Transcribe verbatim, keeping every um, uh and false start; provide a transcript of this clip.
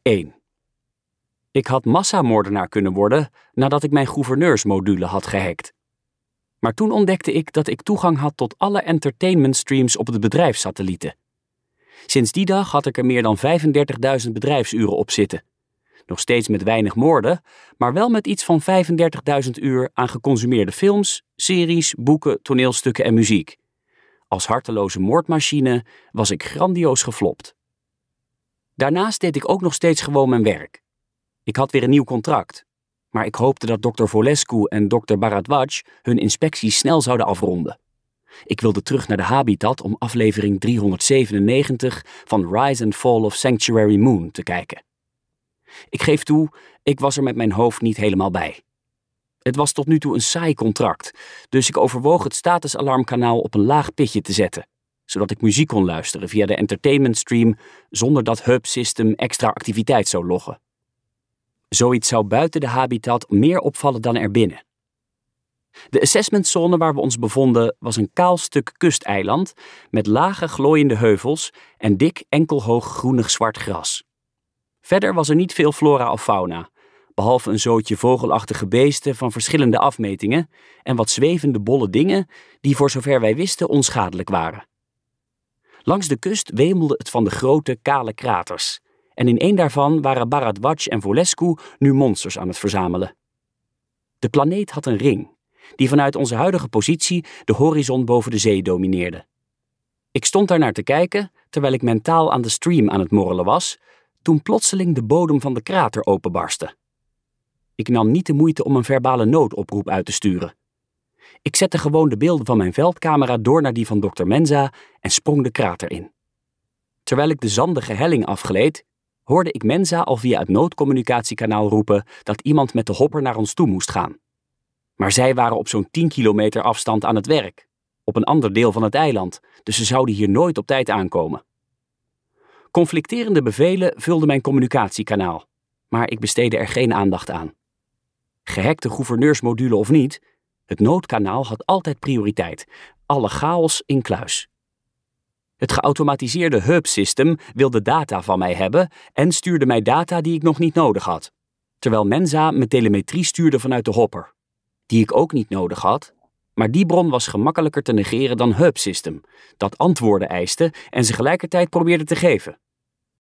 één. Ik had massamoordenaar kunnen worden nadat ik mijn gouverneursmodule had gehackt. Maar toen ontdekte ik dat ik toegang had tot alle entertainmentstreams op de bedrijfssatellieten. Sinds die dag had ik er meer dan vijfendertigduizend bedrijfsuren op zitten. Nog steeds met weinig moorden, maar wel met iets van vijfendertigduizend uur aan geconsumeerde films, series, boeken, toneelstukken en muziek. Als harteloze moordmachine was ik grandioos geflopt. Daarnaast deed ik ook nog steeds gewoon mijn werk. Ik had weer een nieuw contract, maar ik hoopte dat dokter Voulescu en dokter Bharadwaj hun inspectie snel zouden afronden. Ik wilde terug naar de Habitat om aflevering driehonderdzevenennegentig van Rise and Fall of Sanctuary Moon te kijken. Ik geef toe, ik was er met mijn hoofd niet helemaal bij. Het was tot nu toe een saai contract, dus ik overwoog het statusalarmkanaal op een laag pitje te zetten, zodat ik muziek kon luisteren via de entertainmentstream zonder dat hub-system extra activiteit zou loggen. Zoiets zou buiten de Habitat meer opvallen dan erbinnen. De assessmentzone waar we ons bevonden was een kaal stuk kusteiland met lage glooiende heuvels en dik enkelhoog groenig zwart gras. Verder was er niet veel flora of fauna, behalve een zootje vogelachtige beesten van verschillende afmetingen en wat zwevende bolle dingen die voor zover wij wisten onschadelijk waren. Langs de kust wemelde het van de grote kale kraters en in één daarvan waren Bharadwaj en Voulescu nu monsters aan het verzamelen. De planeet had een ring, die vanuit onze huidige positie de horizon boven de zee domineerde. Ik stond daar naar te kijken, terwijl ik mentaal aan de stream aan het morrelen was, toen plotseling de bodem van de krater openbarstte. Ik nam niet de moeite om een verbale noodoproep uit te sturen. Ik zette gewoon de beelden van mijn veldcamera door naar die van dokter Menza en sprong de krater in. Terwijl ik de zandige helling afgleed, hoorde ik Menza al via het noodcommunicatiekanaal roepen dat iemand met de hopper naar ons toe moest gaan. Maar zij waren op zo'n tien kilometer afstand aan het werk, op een ander deel van het eiland, dus ze zouden hier nooit op tijd aankomen. Conflicterende bevelen vulden mijn communicatiekanaal, maar ik besteedde er geen aandacht aan. Gehackte gouverneursmodule of niet, het noodkanaal had altijd prioriteit, alle chaos in kluis. Het geautomatiseerde hub-system wilde data van mij hebben en stuurde mij data die ik nog niet nodig had, terwijl Menza me telemetrie stuurde vanuit de hopper, die ik ook niet nodig had, maar die bron was gemakkelijker te negeren dan hub-system, dat antwoorden eiste en ze gelijkertijd probeerde te geven.